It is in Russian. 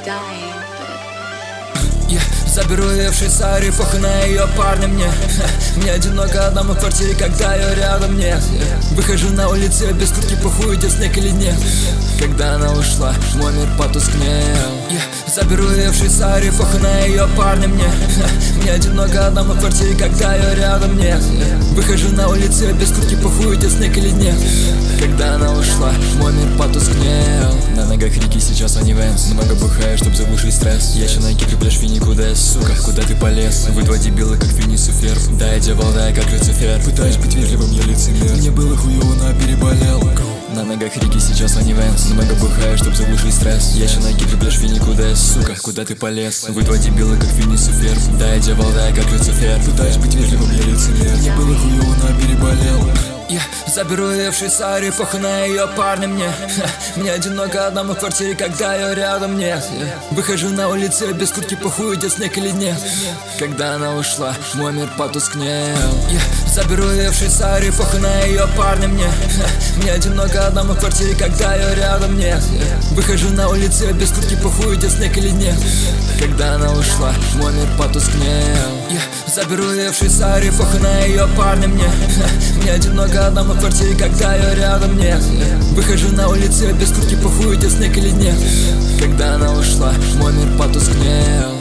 dying, Я заберу ее в Швейцарию, похуй на ее парня мне. Мне одиноко одному в квартире, когда ее рядом нет. Выхожу на улицу без куртки, похуй, идет снег или нет. Когда она ушла, мой мир потускнел. Я заберу ее в Швейцарию, похуй на ее парня мне. Мне одиноко одному в квартире, когда ее рядом нет. Выхожу на улицу без куртки, похуй, идет снег или нет. Когда она ушла, мой мир потускнел. На ногах реки сейчас они венс. Много бухаю, чтоб заглушить стресс. Я еще на Кипре, пляж никуда, сука, куда ты полез? Вы два дебила, как Финис и Ферб. Да, я девал, да, я как Люцифер. Пытаюсь быть вежливым, я лицемер. Мне было хуёво, но я переболел. На ногах реки сейчас они венс. Много бухаю, чтоб заглушить стресс. Я еще на Кипре, пляж никуда, сука, куда ты полез? Вы два дебила, как Финис и Ферб. Да, я девал, да, я как Люцифер. Пытаюсь быть вежливым, я лицемер. Мне было хуёво, но я переболел. Я заберу ее в Швейцарию, похуй на ее парня мне. Мне одиноко одному в квартире, когда ее рядом нет. Выхожу на улицу без куртки, похуй, идет снег или нет. Когда она ушла, мой мир потускнел. Я заберу ее в Швейцарию, похуй на ее парня мне. Мне одиноко одному в квартире, когда ее рядом нет. Выхожу на улицу без куртки, похуй, идет снег или нет. Когда она ушла, мой мир потускнел. Я заберу ее в Швейцарию, похуй на ее парня мне. Мне одиноко одному в квартире, когда ее рядом нет. Выхожу на улицу без куртки, похуй, идет снег или нет. Когда она ушла, мой мир потускнел.